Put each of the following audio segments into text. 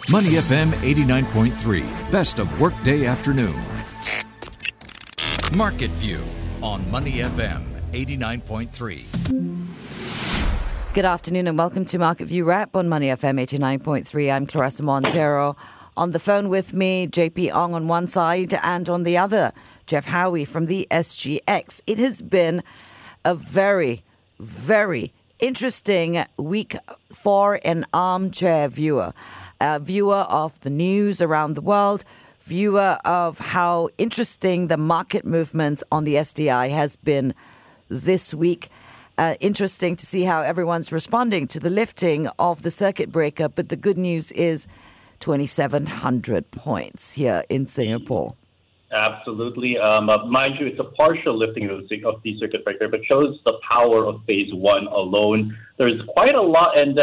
Money FM 89.3, best of workday afternoon. Market View on Money FM 89.3. Good afternoon and welcome to Market View Wrap on Money FM 89.3. I'm Clarissa Montero. On the phone with me, JP Ong on one side and on the other, Jeff Howie from the SGX. It has been a very, very interesting week for an armchair viewer. A viewer of the news around the world, viewer of how interesting the market movements on the SDI has been this week. Interesting to see how everyone's responding to the lifting of the circuit breaker. But the good news is 2,700 points here in Singapore. Absolutely. Mind you, it's a partial lifting of the circuit breaker, but shows the power of phase one alone. There's quite a lot, and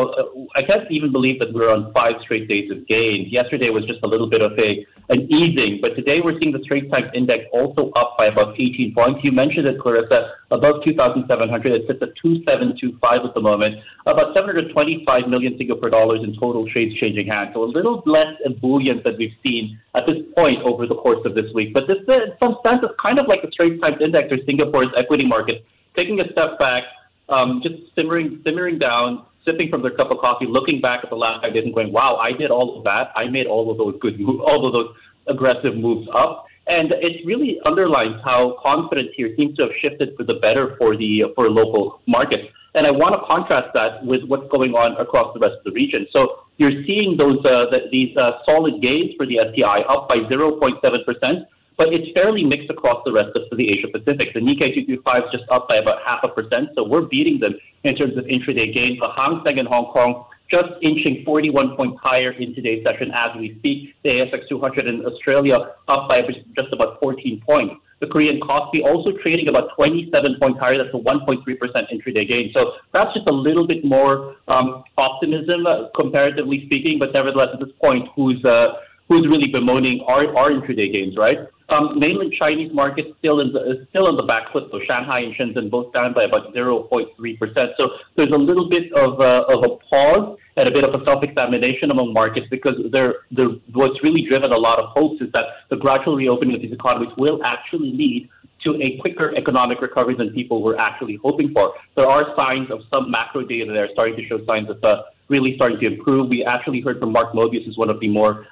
I can't even believe that we're on 5 straight days of gains. Yesterday was just a little bit of an easing, but today we're seeing the Straits Times Index also up by about 18 points. You mentioned it, Clarissa, above 2,700. It sits at 2,725 at the moment. About 725 million Singapore dollars in total trades changing hands. So a little less ebullient than we've seen at this point over the course of this week. But this, in some sense, is kind of like the Straits Times Index or Singapore's equity market, taking a step back, just simmering down, sipping from their cup of coffee, looking back at the last 5 days and going, wow, I did all of that. I made all of those good moves, all of those aggressive moves up. And it really underlines how confidence here seems to have shifted for the better for local markets. And I want to contrast that with what's going on across the rest of the region. So you're seeing these solid gains for the STI up by 0.7%. But it's fairly mixed across the rest of the Asia Pacific. The Nikkei 225 is just up by about 0.5%, so we're beating them in terms of intraday gains. The Hang Seng in Hong Kong just inching 41 points higher in today's session as we speak. The ASX 200 in Australia up by just about 14 points. The Korean Kospi also trading about 27 points higher. That's a 1.3% intraday gain. So perhaps just a little bit more optimism, comparatively speaking, but nevertheless at this point, who's really bemoaning our intraday gains, right? Mainland Chinese markets still in the back foot. So Shanghai and Shenzhen both down by about 0.3%. So there's a little bit of a pause and a bit of a self-examination among markets because what's really driven a lot of hopes is that the gradual reopening of these economies will actually lead to a quicker economic recovery than people were actually hoping for. There are signs of some macro data there starting to show signs of really starting to improve. We actually heard from Mark Mobius, who's one of the more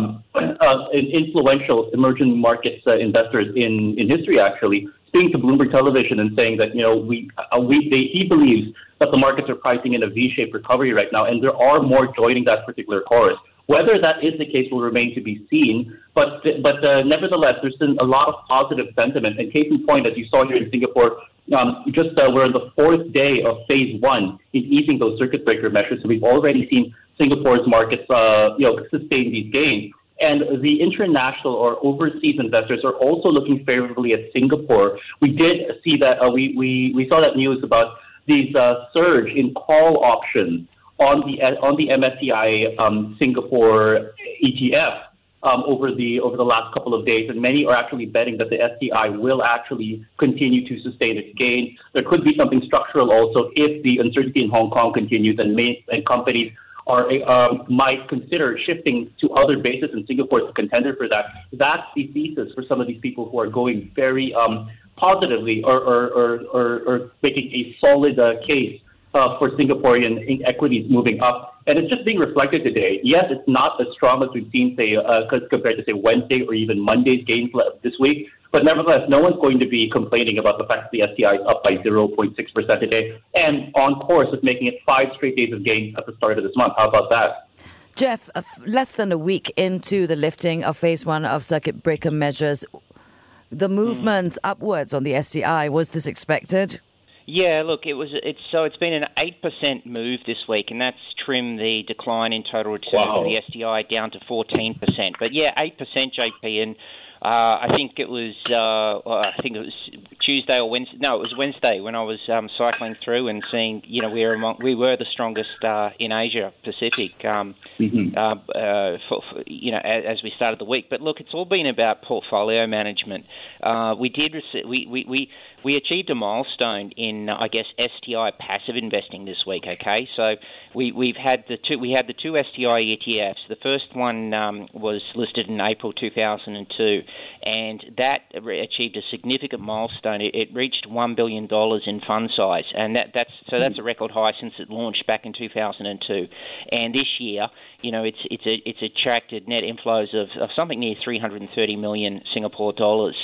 influential emerging markets investors in history, actually, speaking to Bloomberg Television and saying that, he believes that the markets are pricing in a V-shaped recovery right now, and there are more joining that particular chorus. Whether that is the case will remain to be seen, but nevertheless, there's been a lot of positive sentiment. And case in point, as you saw here in Singapore, we're on the 4th day of phase one in easing those circuit breaker measures. So we've already seen Singapore's markets, sustain these gains. And the international or overseas investors are also looking favorably at Singapore. We did see that we saw that news about these surge in call options on the MSCI Singapore ETF over the last couple of days, and many are actually betting that the STI will actually continue to sustain its gains. There could be something structural also if the uncertainty in Hong Kong continues, and companies might consider shifting to other bases in Singapore as a contender for that. That's the thesis for some of these people who are going very positively or making a solid case for Singaporean equities moving up. And it's just being reflected today. Yes, it's not as strong as we've seen, compared to, say, Wednesday or even Monday's gains this week. But nevertheless, no one's going to be complaining about the fact that the STI is up by 0.6% today and on course with making it 5 straight days of gains at the start of this month. How about that? Jeff, less than a week into the lifting of phase one of circuit breaker measures, the movements upwards on the STI, was this expected? Yeah, look, it's been an 8% move this week, and that's trimmed the decline in total return for the STI down to 14%. But yeah, 8%, JP, and I think it was Tuesday or Wednesday. No, it was Wednesday when I was cycling through and seeing, we were the strongest in Asia Pacific, as we started the week. But look, it's all been about portfolio management. we achieved a milestone in, I guess, STI passive investing this week. Okay, so we had the two STI ETFs. The first one was listed in April 2002, and that achieved a significant milestone. It reached $1 billion in fund size, and that's a record high since it launched back in 2002. And this year, it's attracted net inflows of something near 330 million Singapore dollars.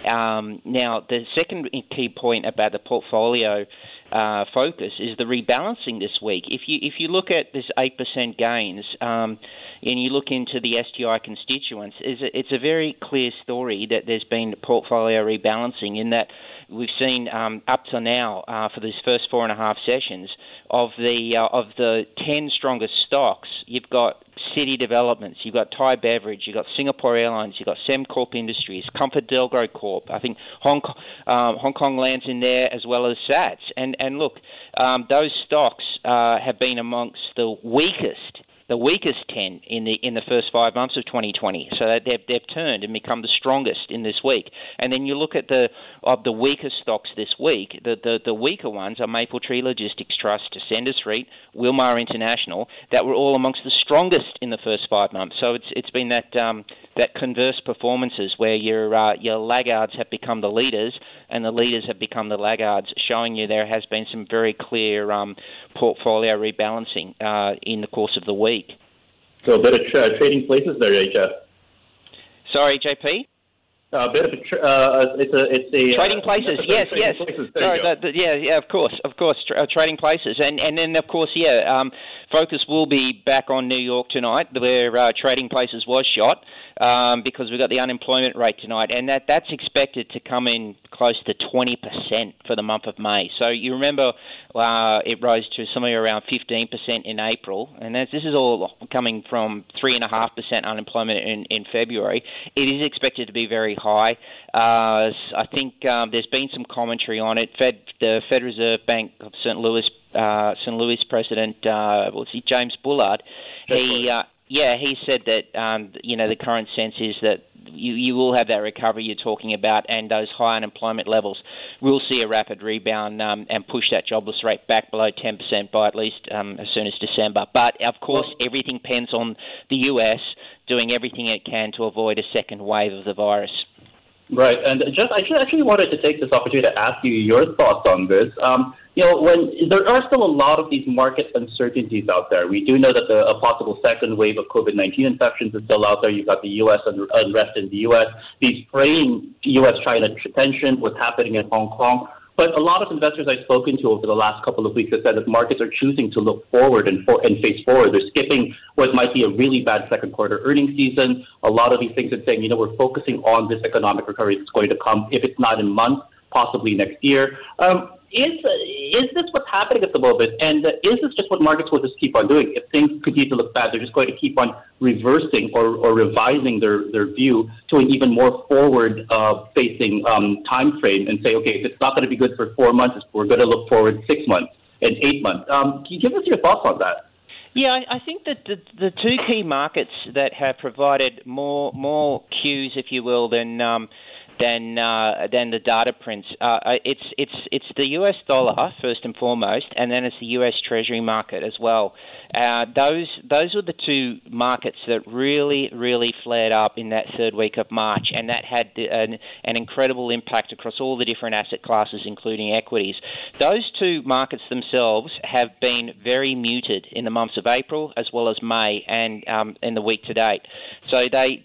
Now, the second key point about the portfolio focus is the rebalancing this week. If you look at this 8% gains and you look into the STI constituents, it's a very clear story that there's been portfolio rebalancing in that we've seen up to now for these first 4.5 sessions of the 10 strongest stocks, you've got City Developments, you've got Thai Beverage, you've got Singapore Airlines, you've got Sembcorp Industries, ComfortDelGro Corp. I think Hong Kong Land's in there as well as SATS. And look, those stocks have been amongst the weakest 10 in the first 5 months of 2020. So they've turned and become the strongest in this week. And then you look at the weakest stocks this week. The weaker ones are Mapletree Logistics Trust, Ascendas REIT, Wilmar International, that were all amongst the strongest in the first 5 months. So it's been that converse performances where your laggards have become the leaders and the leaders have become the laggards, showing you there has been some very clear portfolio rebalancing in the course of the week. So a bit of trading places there, Jeff. Sorry, JP? A bit of it's a trading places. Yes. Places. Yeah, of course, trading places, and then of course, focus will be back on New York tonight, where trading places was shot because we've got the unemployment rate tonight, and that's expected to come in close to 20% for the month of May. So you remember it rose to somewhere around 15% in April, and this is all coming from 3.5% unemployment in February. It is expected to be very high. I think there's been some commentary on it. The Fed Reserve Bank of St. Louis President, James Bullard, he said that the current sense is that you will have that recovery you're talking about, and those high unemployment levels will see a rapid rebound and push that jobless rate back below 10% by at least as soon as December. But of course, everything depends on the US doing everything it can to avoid a second wave of the virus. Right, and I actually wanted to take this opportunity to ask you your thoughts on this. When there are still a lot of these market uncertainties out there. We do know that a possible second wave of COVID-19 infections is still out there. You've got the U.S. unrest in the U.S., these fraying U.S.-China tension, what's happening in Hong Kong. But a lot of investors I've spoken to over the last couple of weeks have said that markets are choosing to look forward and face forward. They're skipping what might be a really bad second quarter earnings season. A lot of these things are saying, we're focusing on this economic recovery that's going to come, if it's not in months, possibly next year. Is this what's happening at the moment? And is this just what markets will just keep on doing? If things continue to look bad, they're just going to keep on reversing or revising their view to an even more forward-facing time frame and say, okay, if it's not going to be good for 4 months, we're going to look forward 6 months and 8 months. Can you give us your thoughts on that? Yeah, I think that the two key markets that have provided more cues, if you will, than the data prints. It's the US dollar first and foremost, and then it's the US Treasury market as well. Those were the two markets that really flared up in that third week of March, and that had an incredible impact across all the different asset classes, including equities. Those two markets themselves have been very muted in the months of April as well as May and in the week to date. So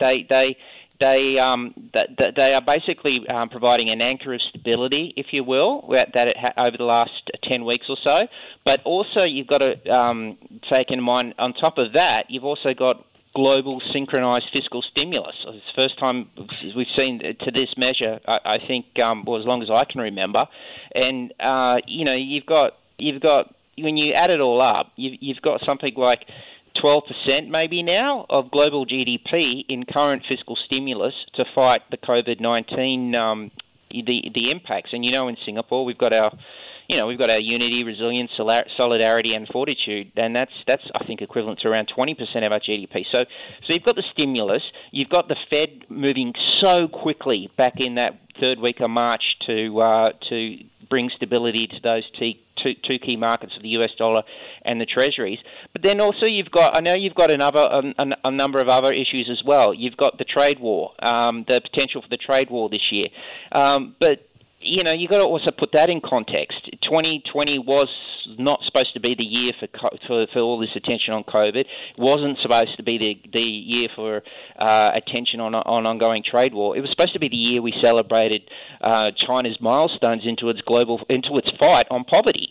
they are basically providing an anchor of stability, if you will, over the last 10 weeks or so. But also you've got to take in mind, on top of that, you've also got global synchronized fiscal stimulus. It's the first time we've seen to this measure, I think, as long as I can remember. And, you've got when you add it all up, you've got something like 12% maybe now of global GDP in current fiscal stimulus to fight the COVID-19 the impacts. And in Singapore we've got our unity, resilience, solidarity, and fortitude, and that's I think equivalent to around 20% of our GDP. So you've got the stimulus, you've got the Fed moving so quickly back in that third week of March to bring stability to those two key markets of the US dollar and the treasuries. But then also you've got a number of other issues as well. You've got the trade war, the potential for the trade war this year. But you've got to also put that in context. 2020 was not supposed to be the year for all this attention on COVID. It wasn't supposed to be the year for attention on ongoing trade war. It was supposed to be the year we celebrated China's milestones into its fight on poverty.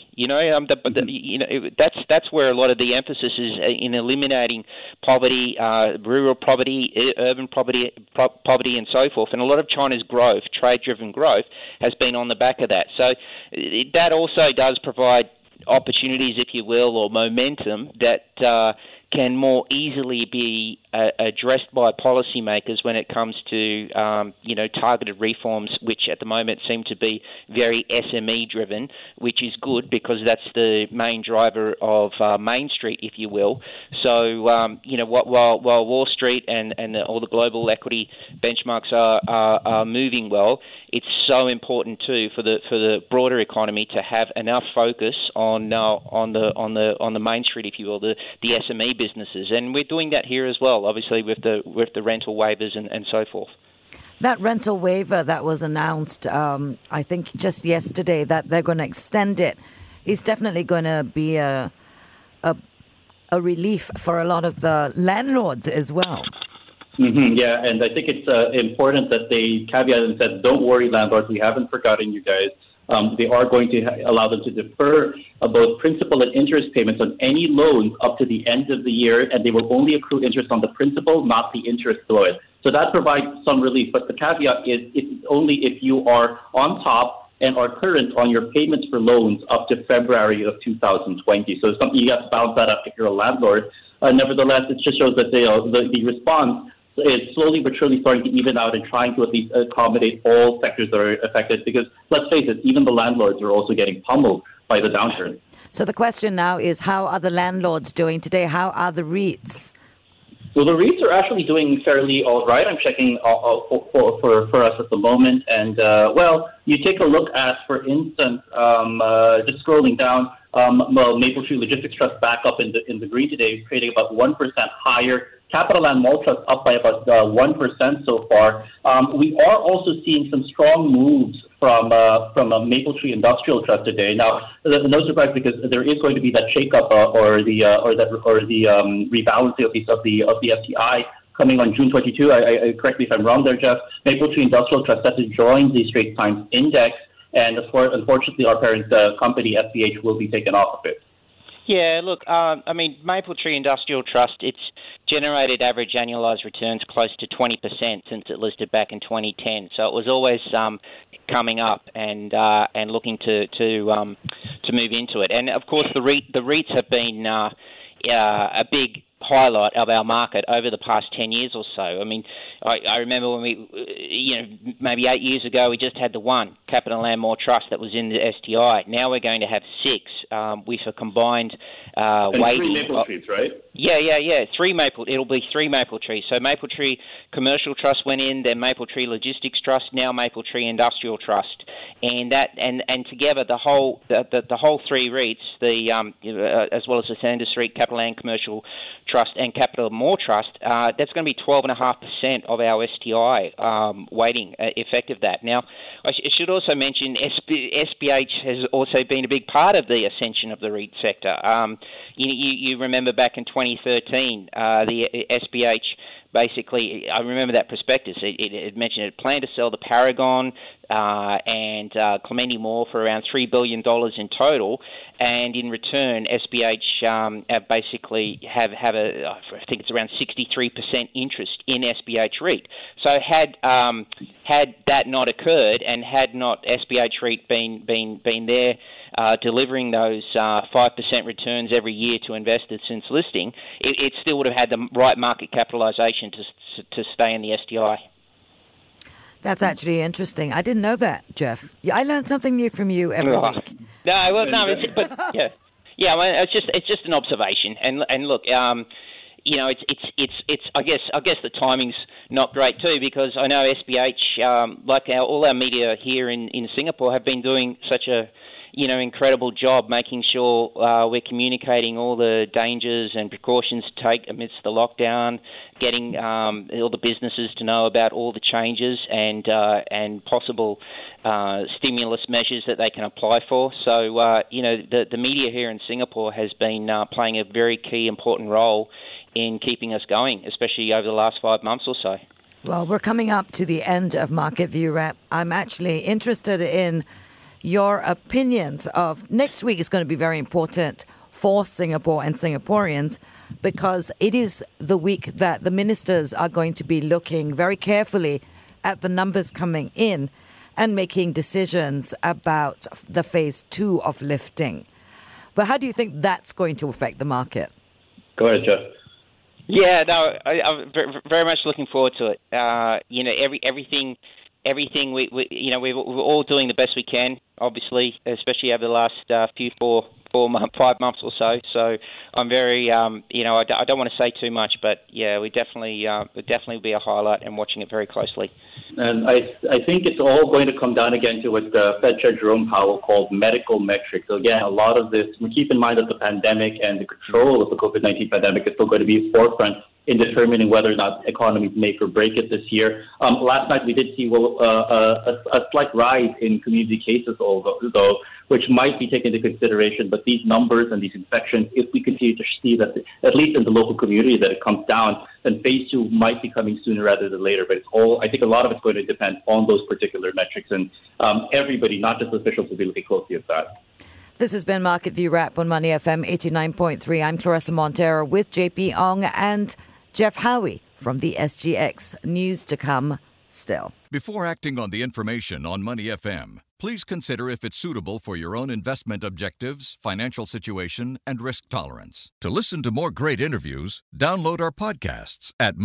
That's where a lot of the emphasis is in eliminating poverty, rural poverty, urban poverty, and so forth. And a lot of China's growth, trade-driven growth, has been on the back of that. So that also does provide opportunities, if you will, or momentum that can more easily be addressed by policymakers when it comes to targeted reforms, which at the moment seem to be very SME driven, which is good because that's the main driver of Main Street, if you will. So while Wall Street and all the global equity benchmarks are moving well, it's so important too for the broader economy to have enough focus on the Main Street, if you will, the SME businesses, and we're doing that here as well, obviously with the rental waivers and so forth. That rental waiver that was announced, I think just yesterday, that they're going to extend it, is definitely going to be a relief for a lot of the landlords as well. Mm-hmm, yeah, and I think it's important that they caveat and said, don't worry, landlords, we haven't forgotten you guys. They are going to allow them to defer both principal and interest payments on any loans up to the end of the year, and they will only accrue interest on the principal, not the interest loan. So that provides some relief, but the caveat is it's only if you are on top and are current on your payments for loans up to February of 2020. So it's something you have to balance that up if you're a landlord. Nevertheless, it just shows that the response is slowly but surely starting to even out and trying to at least accommodate all sectors that are affected, because let's face it, even the landlords are also getting pummeled by the downturn. So the question now is, how are the landlords doing today? How are the REITs? Well, the REITs are actually doing fairly all right. I'm checking for us at the moment. And, you take a look at, for instance, just scrolling down, Maple Tree Logistics Trust back up in the green today, trading about 1% higher. CapitaLand Mall Trust up by about 1% so far. We are also seeing some strong moves from Maple Tree Industrial Trust today. Now, no surprise, because there is going to be that shakeup or the rebalancing of the FTI coming on June 22. Correct me if I'm wrong there, Jeff. Maple Tree Industrial Trust set to join the Straits Times Index, and unfortunately, our parent company SPH will be taken off of it. Yeah, look, Maple Tree Industrial Trust, it's generated average annualised returns close to 20% since it listed back in 2010. So it was always coming up and looking to move into it. And of course, the REITs have been a big highlight of our market over the past 10 years or so. I mean, I remember when we, maybe 8 years ago, we just had the one, CapitaLand Mall Trust, that was in the STI. Now we're going to have six with a combined weighting. 3 Maple Trees, right? Yeah. It'll be 3 Maple Trees. So Maple Tree Commercial Trust went in, then Maple Tree Logistics Trust, now Maple Tree Industrial Trust, and that and together the whole 3 REITs, as well as the Sanders Street CapitaLand Commercial Trust and Capital Mall Trust, that's going to be 12.5% of our STI weighting effective that. Now, I should also mention SPH has also been a big part of the ascension of the REIT sector. You remember back in 2013, the SPH basically, I remember that prospectus. It mentioned it planned to sell the Paragon and Clementi Mall for around $3 billion in total, and in return, SPH basically have I think it's around 63% interest in SPH REIT. So had that not occurred, and had not SPH REIT been there delivering those 5% returns every year to investors since listing, it still would have had the right market capitalisation to stay in the STI. That's actually interesting. I didn't know that, Jeff. I learned something new from you every week. It's just an observation. And look, it's. I guess the timing's not great too, because I know SBH, like all our media here in Singapore, have been doing such a incredible job making sure we're communicating all the dangers and precautions to take amidst the lockdown, getting all the businesses to know about all the changes and possible stimulus measures that they can apply for. So, the media here in Singapore has been playing a very key, important role in keeping us going, especially over the last 5 months or so. Well, we're coming up to the end of Market View Wrap. I'm actually interested in your opinions of next week is going to be very important for Singapore and Singaporeans, because it is the week that the ministers are going to be looking very carefully at the numbers coming in and making decisions about the phase 2 of lifting. But how do you think that's going to affect the market? Go ahead, Jeff. Yeah, no, I'm very much looking forward to it. Everything we're all doing the best we can, obviously, especially over the last 5 months or so. So I'm very, I don't want to say too much, but yeah, we definitely will be a highlight and watching it very closely. And I think it's all going to come down again to what Fed Chair Jerome Powell called medical metrics. So again, a lot of this, we keep in mind that the pandemic and the control of the COVID-19 pandemic is still going to be forefront in determining whether or not economies make or break it this year. Last night we did see a slight rise in community cases, though, which might be taken into consideration. But these numbers and these infections, if we continue to see that, at least in the local community, that it comes down, then phase 2 might be coming sooner rather than later. But I think a lot of it's going to depend on those particular metrics, and everybody, not just officials, will be looking closely at that. This has been Market View Wrap on Money FM 89.3. I'm Clarissa Montero with JP Ong and Jeff Howie from the SGX. News to come still. Before acting on the information on Money FM, please consider if it's suitable for your own investment objectives, financial situation, and risk tolerance. To listen to more great interviews, download our podcasts at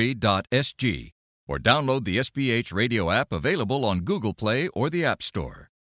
moneyfm893.sg or download the SBH radio app available on Google Play or the App Store.